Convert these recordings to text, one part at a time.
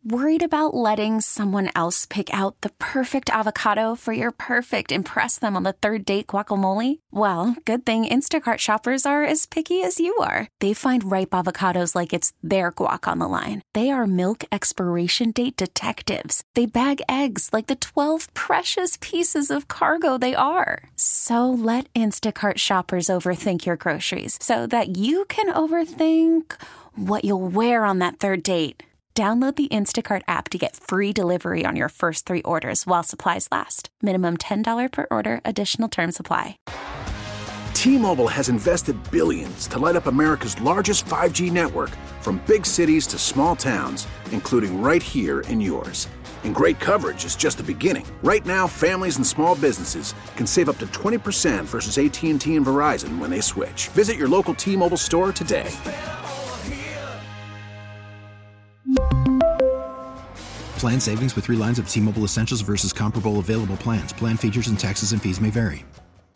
Worried about letting someone else pick out the perfect avocado for your perfect impress them on the third date guacamole? Well, good thing Instacart shoppers are as picky as you are. They find ripe avocados like it's their guac on the line. They are milk expiration date detectives. They bag eggs like the 12 precious pieces of cargo they are. So let Instacart shoppers overthink your groceries so that you can overthink what you'll wear on that third date. Download the Instacart app to get free delivery on your first 3 orders while supplies last. Minimum $10 per order. Additional terms apply. T-Mobile has invested billions to light up America's largest 5G network, from big cities to small towns, including right here in yours. And great coverage is just the beginning. Right now, families and small businesses can save up to 20% versus AT&T and Verizon when they switch. Visit your local T-Mobile store today. Plan savings with 3 lines of T-Mobile Essentials versus comparable available plans. Plan features and taxes and fees may vary.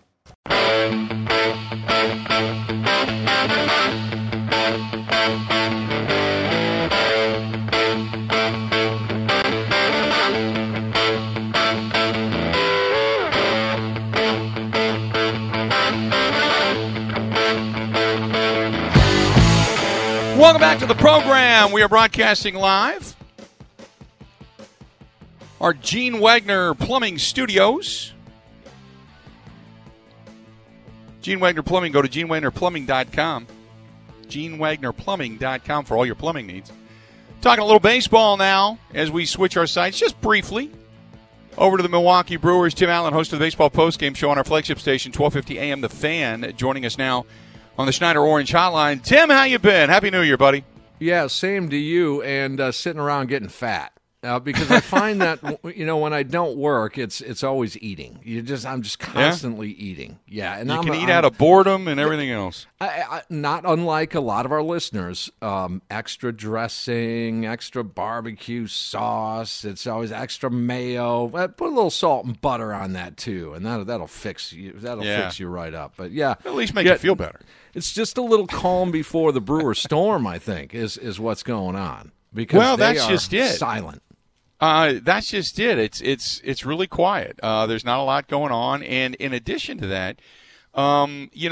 Welcome back to the program. We are broadcasting live. Our Gene Wagner Plumbing Studios. Gene Wagner Plumbing. Go to GeneWagnerPlumbing.com. GeneWagnerPlumbing.com for all your plumbing needs. Talking a little baseball now as we switch our sites just briefly over to the Milwaukee Brewers. Tim Allen, host of the Baseball Postgame Show on our flagship station, 1250 AM The Fan, joining us now on the Schneider Orange Hotline. Tim, how you been? Happy New Year, buddy. Yeah, same to you, and sitting around getting fat. Because I find that when I don't work, it's always eating. I'm just constantly eating. Yeah, and you can eat out of boredom and everything else. I, not unlike a lot of our listeners, extra dressing, extra barbecue sauce. It's always extra mayo. Put a little salt and butter on that too, and that'll fix you. Fix you right up. But yeah, at least make you feel better. It's just a little calm before the Brewer storm. I think is what's going on, because that's just it. Silent. That's just it. It's really quiet. There's not a lot going on, and in addition to that, let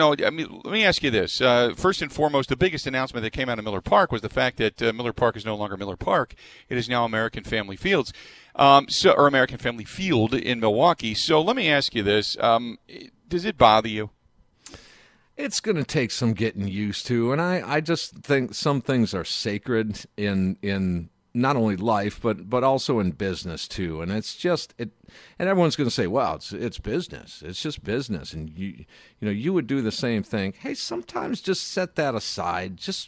me ask you this. First and foremost, the biggest announcement that came out of Miller Park was the fact that Miller Park is no longer Miller Park. It is now American Family Fields, or American Family Field in Milwaukee. So let me ask you this: does it bother you? It's going to take some getting used to, and I just think some things are sacred in not only life, but also in business too. And it's just and everyone's going to say, "Well, it's business. It's just business." And you would do the same thing. Hey, sometimes just set that aside. Just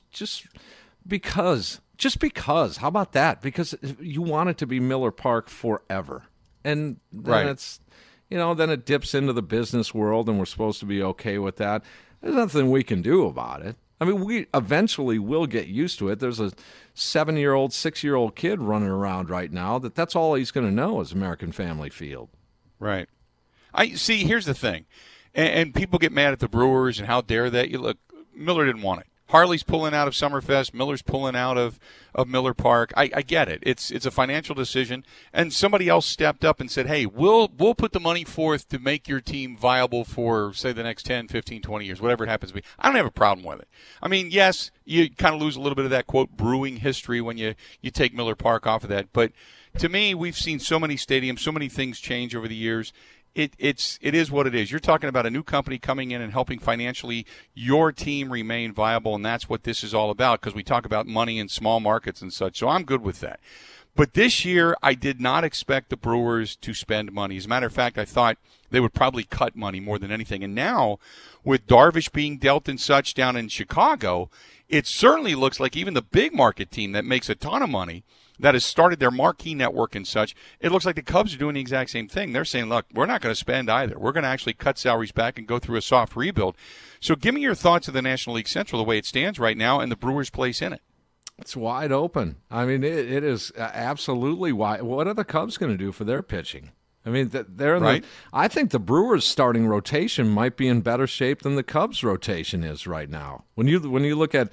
because. How about that? Because you want it to be Miller Park forever. And then then it dips into the business world, and we're supposed to be okay with that. There's nothing we can do about it. I mean, we eventually will get used to it. There's a 7-year-old, 6-year-old kid running around right now that's all he's going to know is American Family Field. Right. I see. Here's the thing, and people get mad at the Brewers and how dare that. You look, Miller didn't want it. Harley's pulling out of Summerfest. Miller's pulling out of Miller Park. I get it. It's a financial decision, and somebody else stepped up and said, hey, we'll put the money forth to make your team viable for, say, the next 10, 15, 20 years, whatever it happens to be. I don't have a problem with it. I mean, yes, you kind of lose a little bit of that, quote, brewing history when you take Miller Park off of that. But to me, we've seen so many stadiums, so many things change over the years. It is what it is. You're talking about a new company coming in and helping financially your team remain viable, and that's what this is all about, because we talk about money in small markets and such. So I'm good with that. But this year, I did not expect the Brewers to spend money. As a matter of fact, I thought they would probably cut money more than anything. And now, with Darvish being dealt and such down in Chicago, it certainly looks like even the big market team that makes a ton of money, that has started their marquee network and such, it looks like the Cubs are doing the exact same thing. They're saying, look, we're not going to spend either. We're going to actually cut salaries back and go through a soft rebuild. So give me your thoughts of the National League Central, the way it stands right now, and the Brewers' place in it. It's wide open. I mean, it is absolutely wide. What are the Cubs going to do for their pitching? I mean, they're in I think the Brewers' starting rotation might be in better shape than the Cubs' rotation is right now. When you look at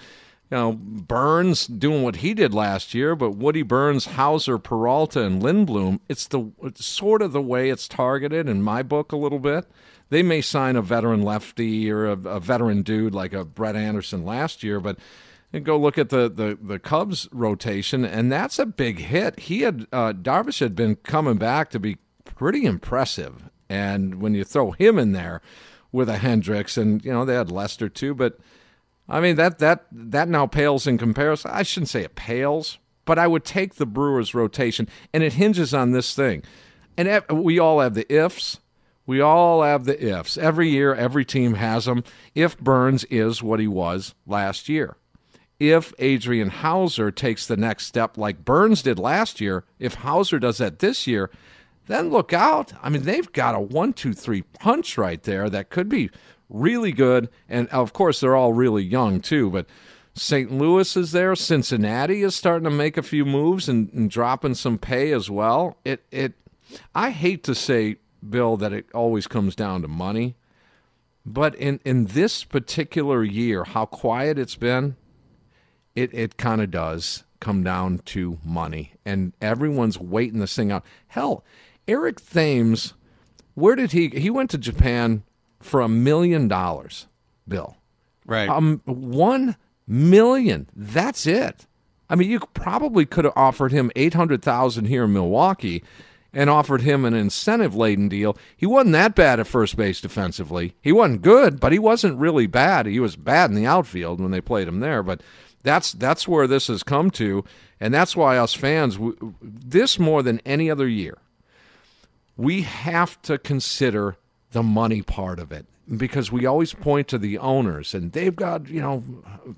Burns doing what he did last year, but Woody Burns, Hauser, Peralta, and Lindblom, it's sort of the way it's targeted in my book a little bit. They may sign a veteran lefty or a veteran dude like a Brett Anderson last year, but go look at the Cubs rotation, and that's a big hit. Darvish had been coming back to be pretty impressive, and when you throw him in there with a Hendricks, and they had Lester too, but I mean that now pales in comparison. I shouldn't say it pales, but I would take the Brewers rotation, and it hinges on this thing. And we all have the ifs. We all have the ifs. Every year, every team has them. If Burns is what he was last year. If Adrian Hauser takes the next step like Burns did last year, if Hauser does that this year, then look out. I mean, they've got a 1-2-3 punch right there that could be really good. And, of course, they're all really young, too. But St. Louis is there. Cincinnati is starting to make a few moves and dropping some pay as well. I hate to say, Bill, that it always comes down to money. But in this particular year, how quiet it's been, it kind of does come down to money. And everyone's waiting this thing out. Hell, Eric Thames, where did he went to Japan for $1 million, Bill. Right. $1 million. That's it. I mean, you probably could have offered him $800,000 here in Milwaukee and offered him an incentive-laden deal. He wasn't that bad at first base defensively. He wasn't good, but he wasn't really bad. He was bad in the outfield when they played him there, but that's where this has come to, and that's why us fans, this more than any other year, we have to consider the money part of it, because we always point to the owners, and they've got, $200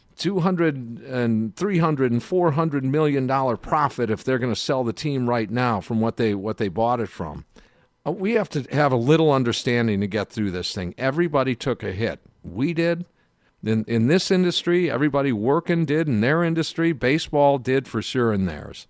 and $300 and $400 million profit if they're going to sell the team right now from what they bought it from. We have to have a little understanding to get through this thing. Everybody took a hit. We did. In this industry, everybody working did in their industry. Baseball did for sure in theirs.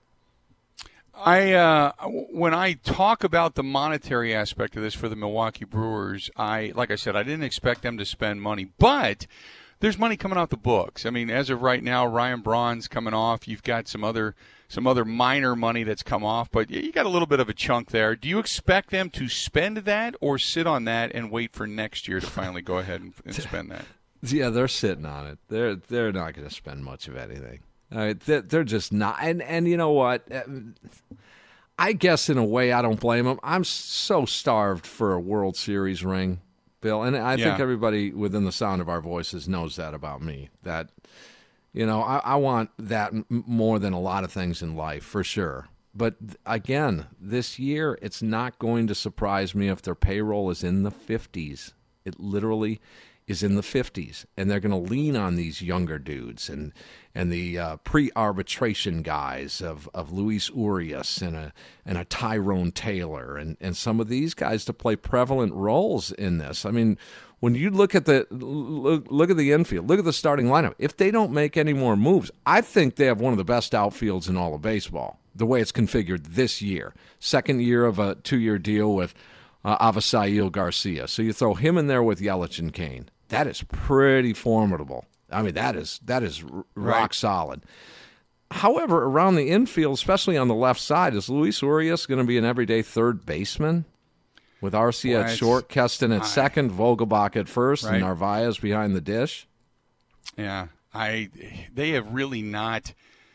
When I talk about the monetary aspect of this for the Milwaukee Brewers, like I said, I didn't expect them to spend money, but there's money coming out the books. I mean, as of right now, Ryan Braun's coming off. You've got some other minor money that's come off, but you got a little bit of a chunk there. Do you expect them to spend that or sit on that and wait for next year to finally go ahead and spend that? Yeah, they're sitting on it. They're not going to spend much of anything. They're just not. And you know what? I guess in a way I don't blame them. I'm so starved for a World Series ring, Bill. And I think everybody within the sound of our voices knows that about me. That, I want that more than a lot of things in life, for sure. But again, this year, it's not going to surprise me if their payroll is in the 50s. It literally is in the 50s, and they're going to lean on these younger dudes and the pre-arbitration guys of Luis Urias and a Tyrone Taylor and some of these guys to play prevalent roles in this. I mean, when you look at the infield, look at the starting lineup. If they don't make any more moves, I think they have one of the best outfields in all of baseball, the way it's configured this year. Second year of a 2-year deal with Avisail Garcia. So you throw him in there with Yelich and Kane. That is pretty formidable. I mean, that is rock solid. However, around the infield, especially on the left side, is Luis Urias going to be an everyday third baseman with Arcia at short, Keston at second, Vogelbach at first, and Narvaez behind the dish? Yeah, they have really not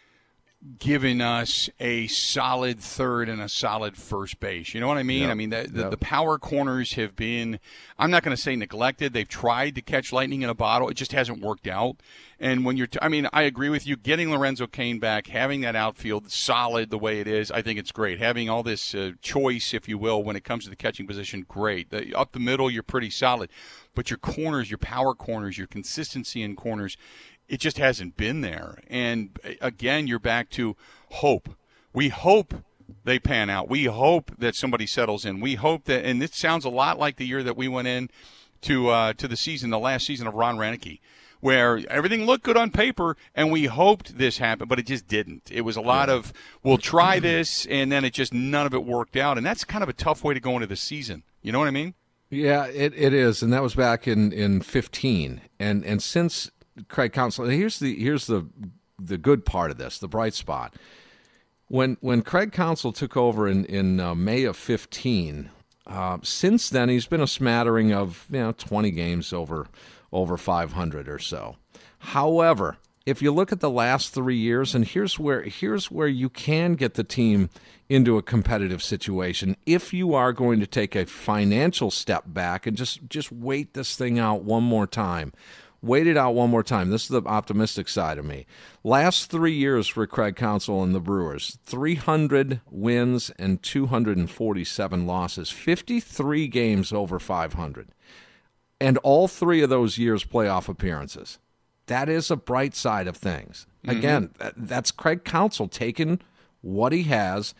given us a solid third and a solid first base. You know what I mean? Yep. I mean, the power corners have been, I'm not going to say neglected. They've tried to catch lightning in a bottle. It just hasn't worked out. And when I agree with you. Getting Lorenzo Cain back, having that outfield solid the way it is, I think it's great. Having all this choice, if you will, when it comes to the catching position, great. Up the middle, you're pretty solid. But your corners, your power corners, your consistency in corners, it just hasn't been there. And, again, you're back to hope. We hope they pan out. We hope that somebody settles in. We hope that – and this sounds a lot like the year that we went in to the season, the last season of Ron Renneke, where everything looked good on paper, and we hoped this happened, but it just didn't. It was a lot of, we'll try this, and then none of it worked out. And that's kind of a tough way to go into the season. You know what I mean? Yeah, it is. And that was back in 15. And since – Craig Counsell. Here's the good part of this, the bright spot. When Craig Counsell took over in May of 15, since then he's been a smattering of 20 games over 500 or so. However, if you look at the last 3 years, and here's where you can get the team into a competitive situation if you are going to take a financial step back and just wait this thing out one more time. Wait it out one more time. This is the optimistic side of me. Last 3 years for Craig Counsell and the Brewers, 300 wins and 247 losses, 53 games over 500. And all 3 of those years playoff appearances. That is a bright side of things. Again, that's Craig Counsell taking what he has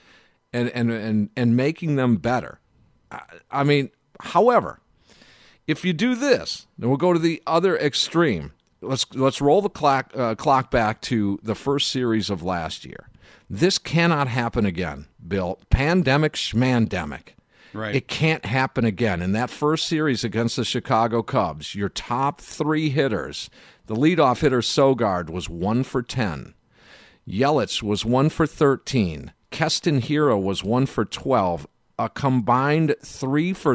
and making them better. I mean, however, if you do this, then we'll go to the other extreme. Let's roll the clock back to the first series of last year. This cannot happen again, Bill. Pandemic schmandemic. Right. It can't happen again. In that first series against the Chicago Cubs, your top 3 hitters, the leadoff hitter Sogard was 1 for 10. Yelich was 1 for 13. Keston Hiura was 1 for 12. A combined 3 for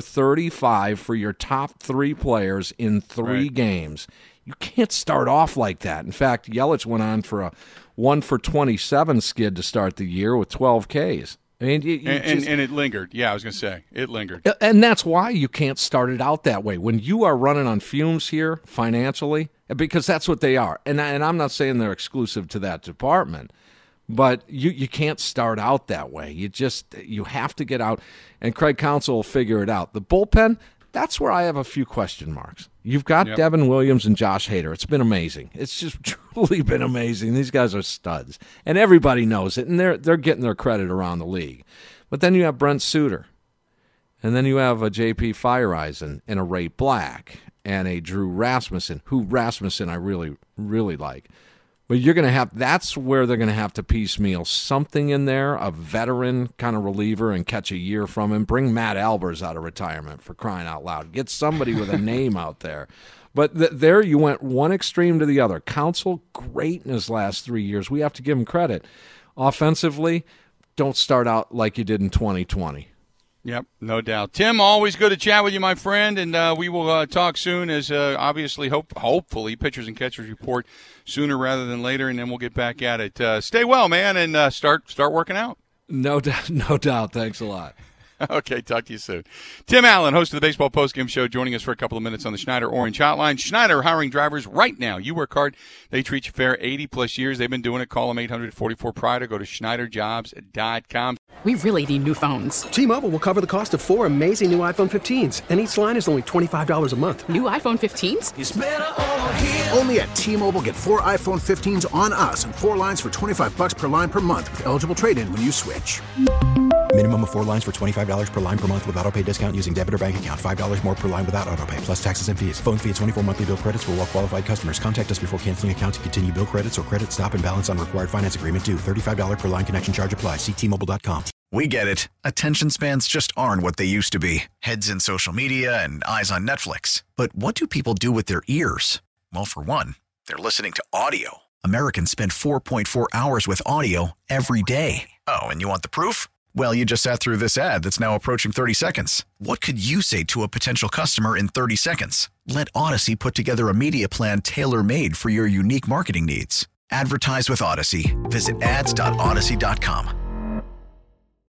35 for your top 3 players in 3 games. You can't start off like that. In fact, Yelich went on for a 1 for 27 skid to start the year with 12 Ks. I mean, and it lingered. Yeah, I was going to say, it lingered. And that's why you can't start it out that way. When you are running on fumes here financially, because that's what they are. And I'm not saying they're exclusive to that department, but you can't start out that way. You have to get out, and Craig Counsell will figure it out. The bullpen, that's where I have a few question marks. You've got Devin Williams and Josh Hader. It's been amazing. It's just truly been amazing. These guys are studs, and everybody knows it, and they're getting their credit around the league. But then you have Brent Suter, and then you have a J.P. Feyereisen and a Ray Black and a Drew Rasmussen, who Rasmussen I really, really like. But that's where they're going to have to piecemeal something in there, a veteran kind of reliever, and catch a year from him. Bring Matt Albers out of retirement, for crying out loud. Get somebody with a name out there. But there you went one extreme to the other. Counsell, great in his last 3 years. We have to give him credit. Offensively, don't start out like you did in 2020. Yep, no doubt. Tim, always good to chat with you, my friend, and we will talk soon as obviously, hopefully, pitchers and catchers report sooner rather than later, and then we'll get back at it. Stay well, man, and start working out. No doubt. Thanks a lot. Okay, talk to you soon. Tim Allen, host of the Baseball Postgame Show, joining us for a couple of minutes on the Schneider Orange Hotline. Schneider hiring drivers right now. You work hard. They treat you fair. 80-plus years. They've been doing it. Call them 844-PRIDE or go to SchneiderJobs.com. We really need new phones. T-Mobile will cover the cost of 4 amazing new iPhone 15s, and each line is only $25 a month. New iPhone 15s? It's better over here. Only at T-Mobile, get 4 iPhone 15s on us and 4 lines for $25 per line per month with eligible trade-in when you switch. Minimum of 4 lines for $25 per line per month with autopay discount using debit or bank account. $5 more per line without autopay, plus taxes and fees. Phone fee at 24 monthly bill credits for well-qualified customers. Contact us before canceling account to continue bill credits or credit stop and balance on required finance agreement due. $35 per line connection charge applies. See T-Mobile.com. We get it. Attention spans just aren't what they used to be. Heads in social media and eyes on Netflix. But what do people do with their ears? Well, for one, they're listening to audio. Americans spend 4.4 hours with audio every day. Oh, and you want the proof? Well, you just sat through this ad that's now approaching 30 seconds. What could you say to a potential customer in 30 seconds? Let Odyssey put together a media plan tailor-made for your unique marketing needs. Advertise with Odyssey. Visit ads.odyssey.com.